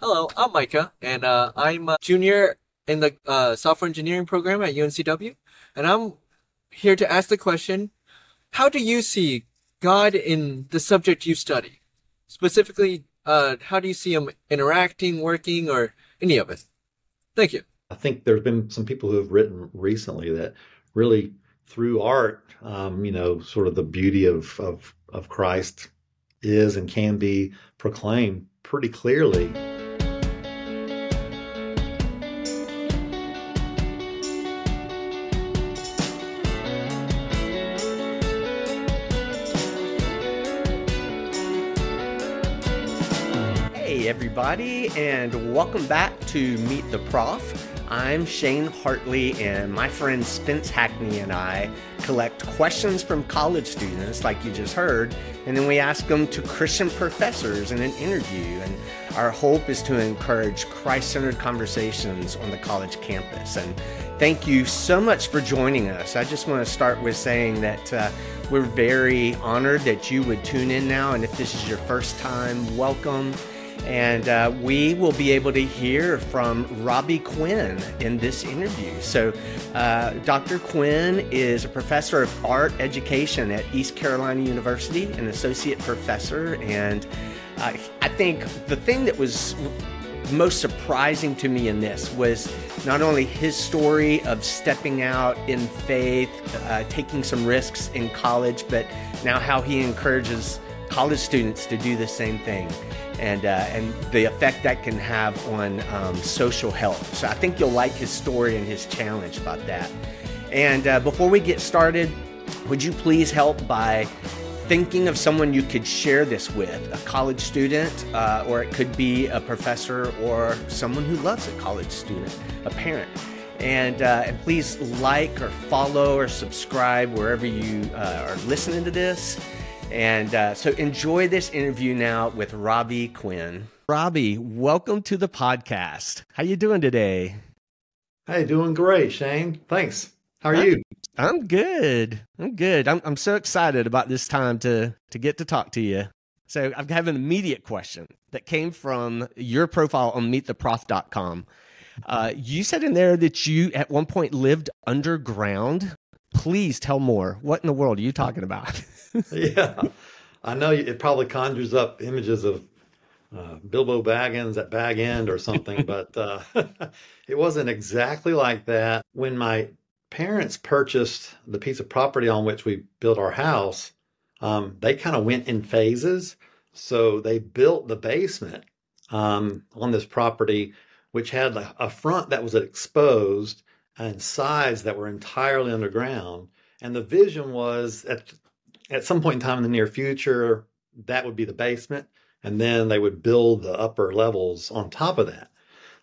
Hello, I'm Micah, and I'm a junior in the software engineering program at UNCW, and I'm here to ask the question, how do you see God in the subject you study? Specifically, how do you see him interacting, working, or any of it? Thank you. I think there's been some people who have written recently that really, through art, sort of the beauty of Christ is and can be proclaimed pretty clearly. Hey, everybody, and welcome back to Meet the Prof. I'm Shane Hartley, and my friend Spence Hackney and I collect questions from college students, like you just heard, and then we ask them to Christian professors in an interview. And our hope is to encourage Christ-centered conversations on the college campus. And thank you so much for joining us. I just want to start with saying that we're very honored that you would tune in now, and if this is your first time, welcome. And we will be able to hear from Robbie Quinn in this interview. So Dr. Quinn is a professor of art education at East Carolina University, an associate professor. And I think the thing that was most surprising to me in this was not only his story of stepping out in faith, taking some risks in college, but now how he encourages college students to do the same thing. And the effect that can have on social health. So I think you'll like his story and his challenge about that. And before we get started, would you please help by thinking of someone you could share this with, a college student, or it could be a professor or someone who loves a college student, a parent. And please like or follow or subscribe wherever you are listening to this. And so enjoy this interview now with Robbie Quinn. Robbie, welcome to the podcast. How you doing today? Hey, doing great, Shane. Thanks. How are you? I'm good. I'm so excited about this time to get to talk to you. So I have an immediate question that came from your profile on meettheprof.com. You said in there that you at one point lived underground. Please tell more. What in the world are you talking about? Yeah, I know it probably conjures up images of Bilbo Baggins at Bag End or something, but it wasn't exactly like that. When my parents purchased the piece of property on which we built our house, they kind of went in phases. So they built the basement on this property, which had a front that was exposed and sides that were entirely underground. And the vision was at some point in time in the near future, that would be the basement. And then they would build the upper levels on top of that.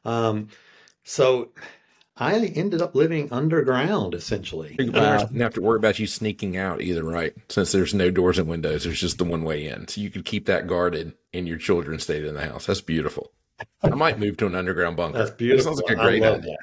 So I ended up living underground, essentially. You don't have to worry about you sneaking out either, right? Since there's no doors and windows, there's just the one way in. So you could keep that guarded and your children stayed in the house. That's beautiful. I might move to an underground bunker. That's beautiful. That sounds like a great idea.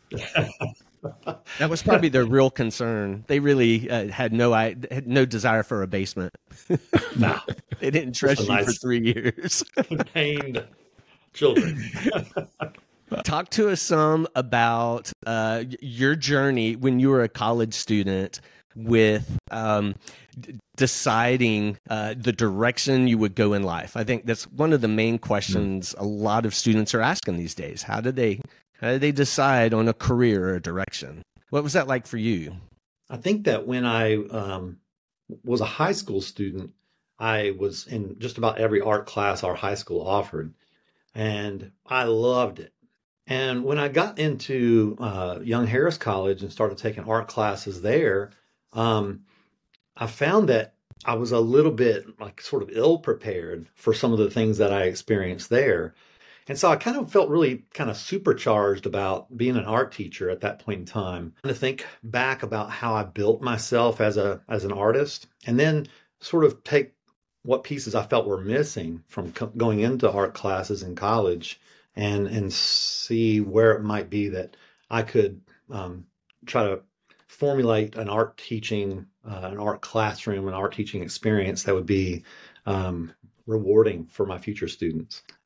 That was probably their real concern. They really had no desire for a basement. No, They didn't trust you for 3 years. contained children. Talk to us some about your journey when you were a college student with deciding the direction you would go in life. I think that's one of the main questions a lot of students are asking these days. How did they decide on a career or a direction? What was that like for you? I think that when I was a high school student, I was in just about every art class our high school offered, and I loved it. And when I got into Young Harris College and started taking art classes there, I found that I was a little bit like sort of ill prepared for some of the things that I experienced there. And so I kind of felt really kind of supercharged about being an art teacher at that point in time. And to think back about how I built myself as an artist, and then sort of take what pieces I felt were missing from going into art classes in college, and see where it might be that I could try to formulate an art teaching, an art classroom, an art teaching experience that would be rewarding for my future students.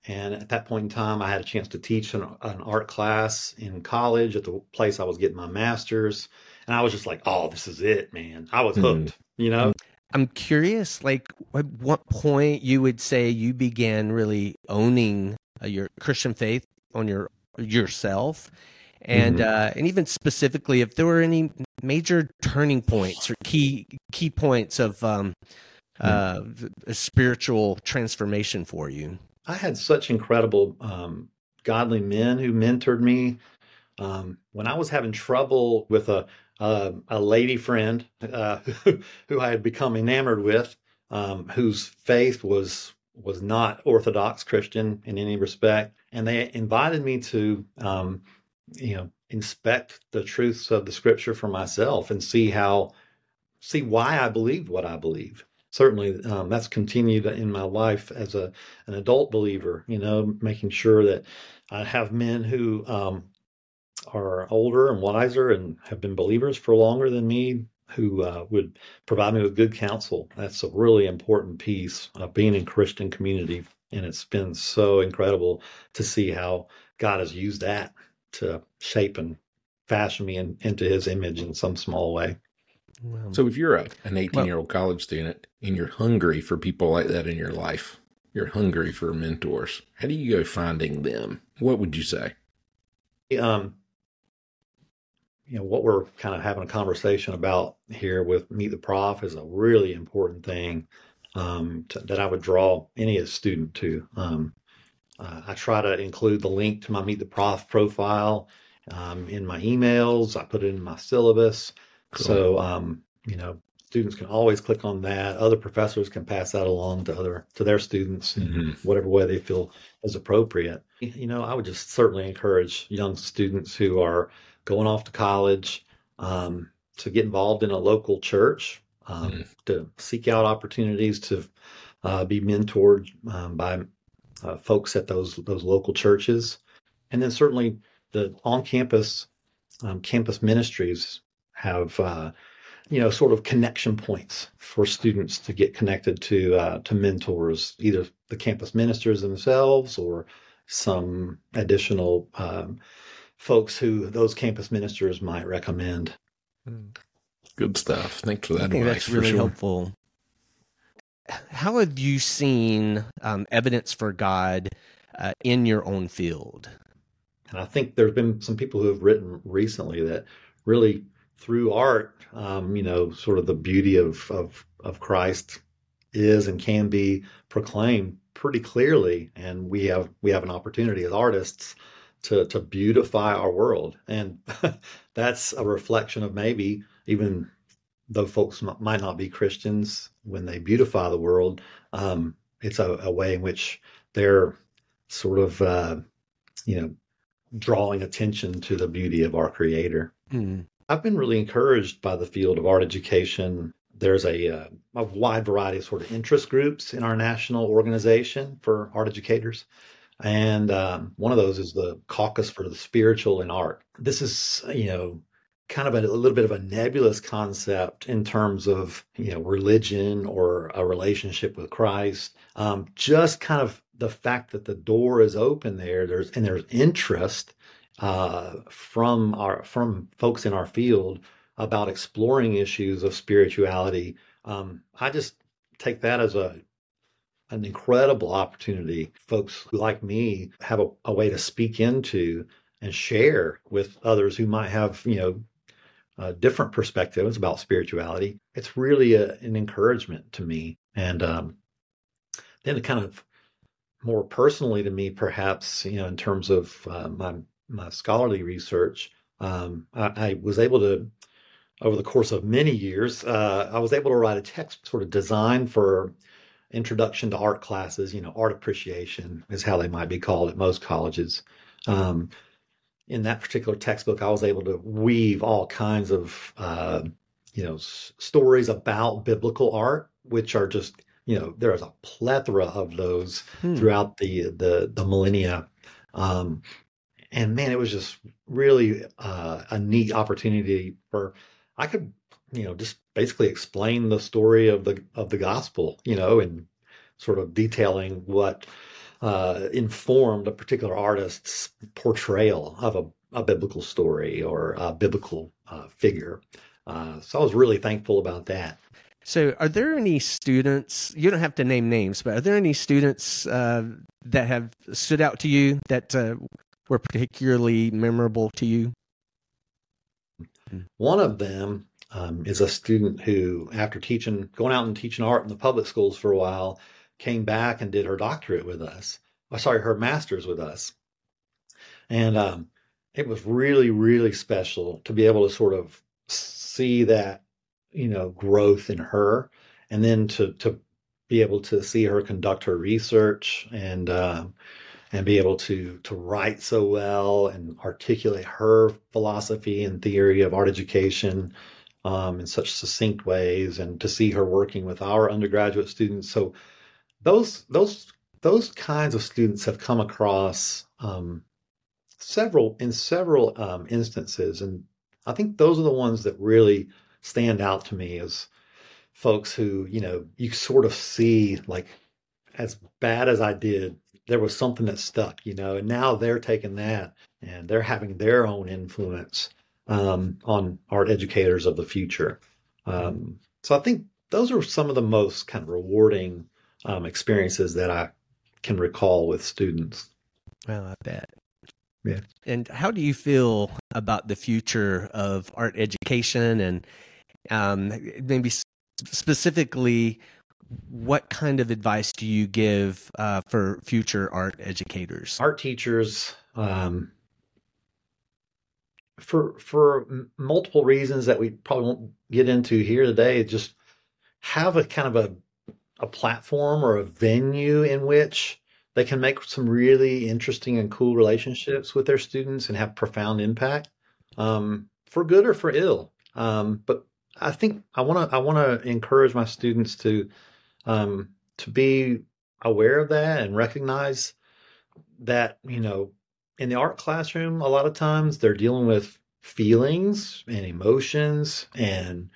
And at that point in time, I had a chance to teach an art class in college at the place I was getting my master's. And I was just like, oh, this is it, man. I was hooked, you know? I'm curious, like, at what point you would say you began really owning your Christian faith on yourself, and even specifically, if there were any major turning points or key points of a spiritual transformation for you. I had such incredible godly men who mentored me. When I was having trouble with a lady friend who I had become enamored with, whose faith was not Orthodox Christian in any respect, and they invited me to inspect the truths of the Scripture for myself and see why I believed what I believe. Certainly, that's continued in my life as an adult believer, making sure that I have men who are older and wiser and have been believers for longer than me who would provide me with good counsel. That's a really important piece of being in Christian community. And it's been so incredible to see how God has used that to shape and fashion me into his image in some small way. Wow. So if you're an 18-year-old college student and you're hungry for people like that in your life, you're hungry for mentors, how do you go finding them? What would you say? What we're kind of having a conversation about here with Meet the Prof is a really important thing that I would draw any student to. I try to include the link to my Meet the Prof profile in my emails. I put it in my syllabus. Cool. So, students can always click on that. Other professors can pass that along to their students in whatever way they feel is appropriate. I would just certainly encourage young students who are going off to college to get involved in a local church, to seek out opportunities to be mentored by folks at those local churches. And then certainly the on-campus campus ministries have sort of connection points for students to get connected to mentors, either the campus ministers themselves or some additional folks who those campus ministers might recommend. Good stuff. Thanks for that. I think that's really helpful. How have you seen evidence for God in your own field? And I think there's been some people who have written recently that really through art, sort of the beauty of Christ is and can be proclaimed pretty clearly. And we have an opportunity as artists to beautify our world. And that's a reflection of maybe, even though folks might not be Christians, when they beautify the world, it's a way in which they're sort of, drawing attention to the beauty of our Creator. I've been really encouraged by the field of art education. There's a wide variety of sort of interest groups in our national organization for art educators. And one of those is the Caucus for the Spiritual in Art. This is, kind of a little bit of a nebulous concept in terms of, religion or a relationship with Christ. Just kind of the fact that the door is open there, there's interest from folks in our field about exploring issues of spirituality. I just take that as an incredible opportunity. Folks who, like me, have a way to speak into and share with others who might have, different perspectives about spirituality. It's really an encouragement to me. And then kind of more personally to me, perhaps, in terms of my scholarly research, I was able to, over the course of many years, I was able to write a text sort of designed for introduction to art classes. Art appreciation is how they might be called at most colleges. In that particular textbook, I was able to weave all kinds of, stories about biblical art, which are just, there is a plethora of those throughout the millennia. And man, it was just really a neat opportunity I could, just basically explain the story of the gospel, and sort of detailing what informed a particular artist's portrayal of a biblical story or a biblical figure. So I was really thankful about that. So are there any students, you don't have to name names, but are there any students that have stood out to you that were particularly memorable to you? One of them is a student who, after going out and teaching art in the public schools for a while, came back and did her doctorate with us. Her master's with us. And it was really, really special to be able to sort of see that, growth in her, and then to be able to see her conduct her research and be able to write so well and articulate her philosophy and theory of art education in such succinct ways, and to see her working with our undergraduate students. So those kinds of students have come across several instances, and I think those are the ones that really stand out to me as folks who, you sort of see, like, as bad as I did, there was something that stuck, and now they're taking that and they're having their own influence on art educators of the future. So I think those are some of the most kind of rewarding experiences that I can recall with students. Well, I bet. Yeah. And how do you feel about the future of art education, and maybe specifically, what kind of advice do you give for future art educators? Art teachers, for multiple reasons that we probably won't get into here today, just have a kind of a platform or a venue in which they can make some really interesting and cool relationships with their students and have profound impact, for good or for ill. But I think I want to encourage my students to be aware of that and recognize that, in the art classroom, a lot of times they're dealing with feelings and emotions and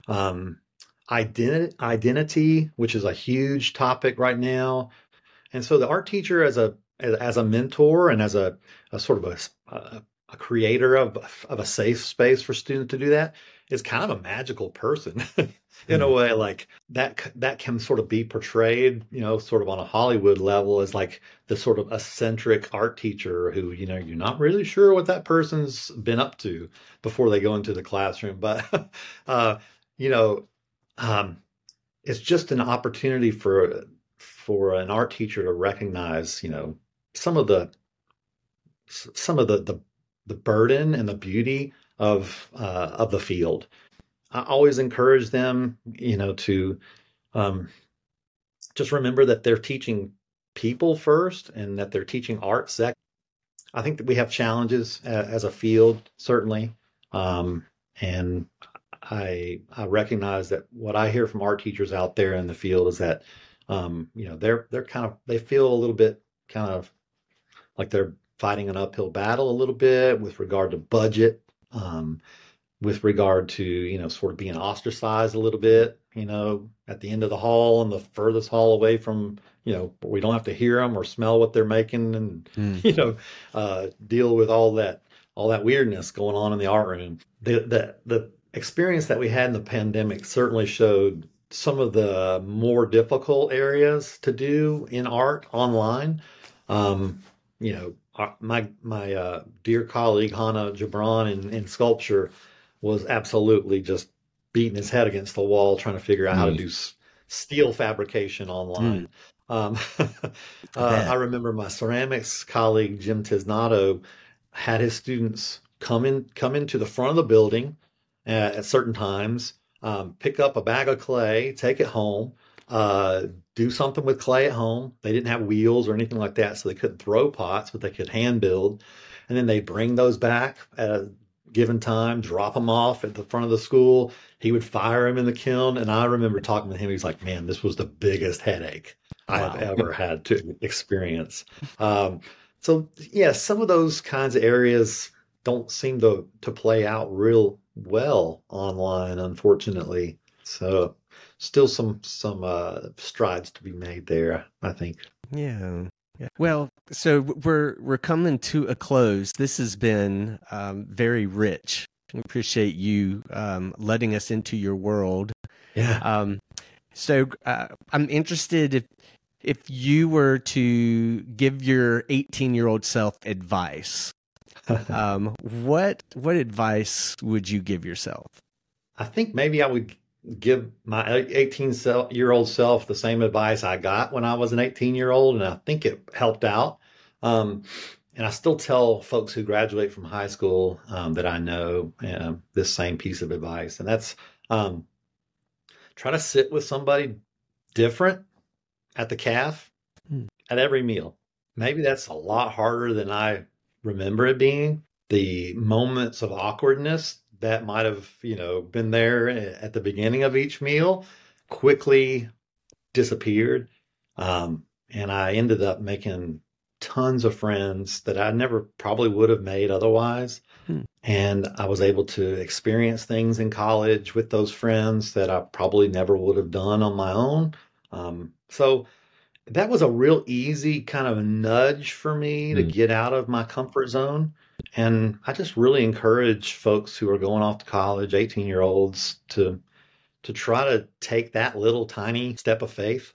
identity, which is a huge topic right now. And so the art teacher, as a mentor and as a sort of a creator of a safe space for students to do that, is kind of a magical person in a way. Like that can sort of be portrayed, sort of on a Hollywood level, as like the sort of eccentric art teacher who, you're not really sure what that person's been up to before they go into the classroom. But, it's just an opportunity for an art teacher to recognize, some of the burden and the beauty of the field. I always encourage them, to just remember that they're teaching people first and that they're teaching art second. I think that we have challenges as a field, certainly. And I recognize that what I hear from art teachers out there in the field is that, they feel a little bit kind of like they're fighting an uphill battle a little bit with regard to budget, with regard to, sort of being ostracized a little bit, at the end of the hall and the furthest hall away from, we don't have to hear them or smell what they're making and, deal with all that weirdness going on in the art room. The experience that we had in the pandemic certainly showed some of the more difficult areas to do in art online. My dear colleague Hannah Gibran in sculpture was absolutely just beating his head against the wall trying to figure out how to do steel fabrication online. I remember my ceramics colleague Jim Tisnato had his students come into the front of the building at certain times, pick up a bag of clay, take it home, do something with clay at home. They didn't have wheels or anything like that, so they couldn't throw pots, but they could hand build. And then they'd bring those back at a given time, drop them off at the front of the school. He would fire them in the kiln. And I remember talking with him. He's like, man, this was the biggest headache I have ever had to experience. So yeah, some of those kinds of areas don't seem to play out real well online, unfortunately. So still some strides to be made there, I think. Yeah. Yeah. Well, so we're coming to a close. This has been very rich. We appreciate you letting us into your world. Yeah. So I'm interested if you were to give your 18-year-old self advice, what advice would you give yourself? I think maybe I would give my 18-year-old self the same advice I got when I was an 18-year-old, and I think it helped out. And I still tell folks who graduate from high school that I know this same piece of advice, and that's try to sit with somebody different at the CAF at every meal. Maybe that's a lot harder than I remember it being. The moments of awkwardness that might have, been there at the beginning of each meal quickly disappeared. And I ended up making tons of friends that I never probably would have made otherwise. And I was able to experience things in college with those friends that I probably never would have done on my own. So that was a real easy kind of nudge for me to get out of my comfort zone. And I just really encourage folks who are going off to college, 18-year-olds, to try to take that little tiny step of faith.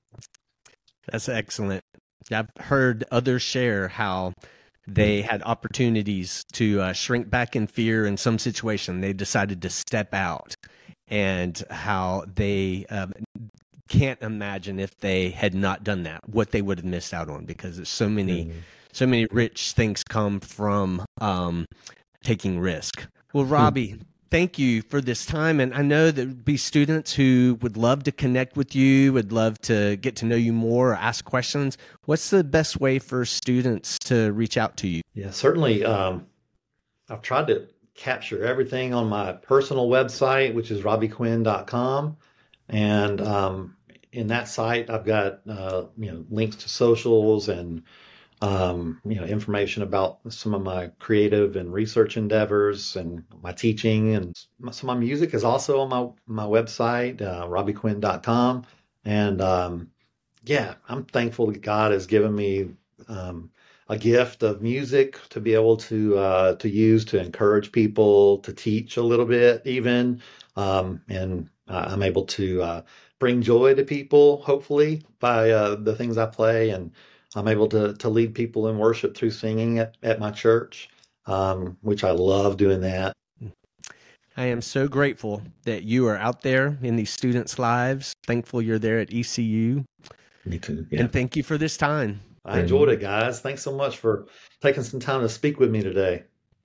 That's excellent. I've heard others share how they had opportunities to shrink back in fear in some situation. They decided to step out, and how they can't imagine if they had not done that, what they would have missed out on, because there's so many rich things come from taking risk. Well, Robbie, thank you for this time. And I know there would be students who would love to connect with you, would love to get to know you more or ask questions. What's the best way for students to reach out to you? Yeah, certainly. I've tried to capture everything on my personal website, which is robbiequinn.com. And in that site, I've got links to socials and information about some of my creative and research endeavors and my teaching, and so my music is also on my website, robbiequinn.com. And I'm thankful that God has given me a gift of music to be able to use to encourage people, to teach a little bit even, and I'm able to bring joy to people, hopefully, by the things I play, and I'm able to lead people in worship through singing at my church, which I love doing that. I am so grateful that you are out there in these students' lives. Thankful you're there at ECU. Me too. Yeah. And thank you for this time. I enjoyed it, guys. Thanks so much for taking some time to speak with me today.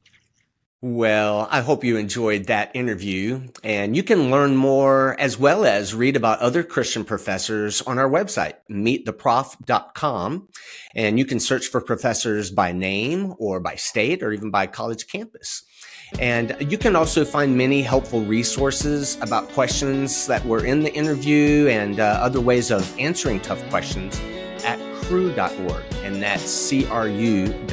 Well, I hope you enjoyed that interview, and you can learn more as well as read about other Christian professors on our website, meettheprof.com, and you can search for professors by name or by state or even by college campus. And you can also find many helpful resources about questions that were in the interview and other ways of answering tough questions at cru.org, and that's cru.org.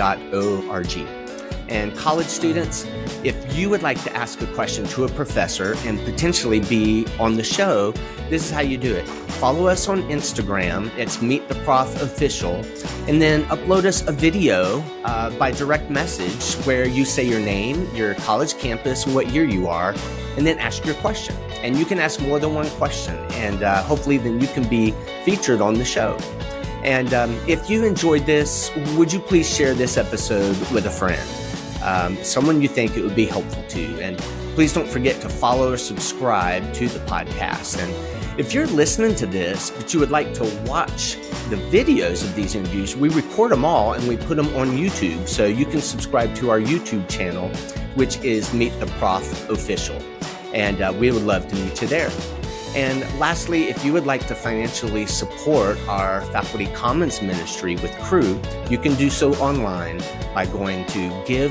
And college students, if you would like to ask a question to a professor and potentially be on the show, this is how you do it. Follow us on Instagram. It's Meet the Prof Official. And then upload us a video by direct message where you say your name, your college campus, what year you are, and then ask your question. And you can ask more than one question. And hopefully then you can be featured on the show. And if you enjoyed this, would you please share this episode with a friend? Someone you think it would be helpful to. And please don't forget to follow or subscribe to the podcast. And if you're listening to this, but you would like to watch the videos of these interviews, we record them all and we put them on YouTube. So you can subscribe to our YouTube channel, which is Meet the Prof Official. And we would love to meet you there. And lastly, if you would like to financially support our Faculty Commons ministry with Cru, you can do so online by going to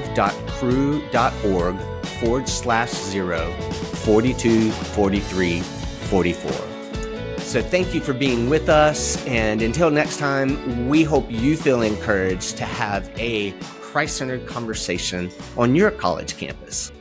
give.cru.org/0424344. So thank you for being with us. And until next time, we hope you feel encouraged to have a Christ-centered conversation on your college campus.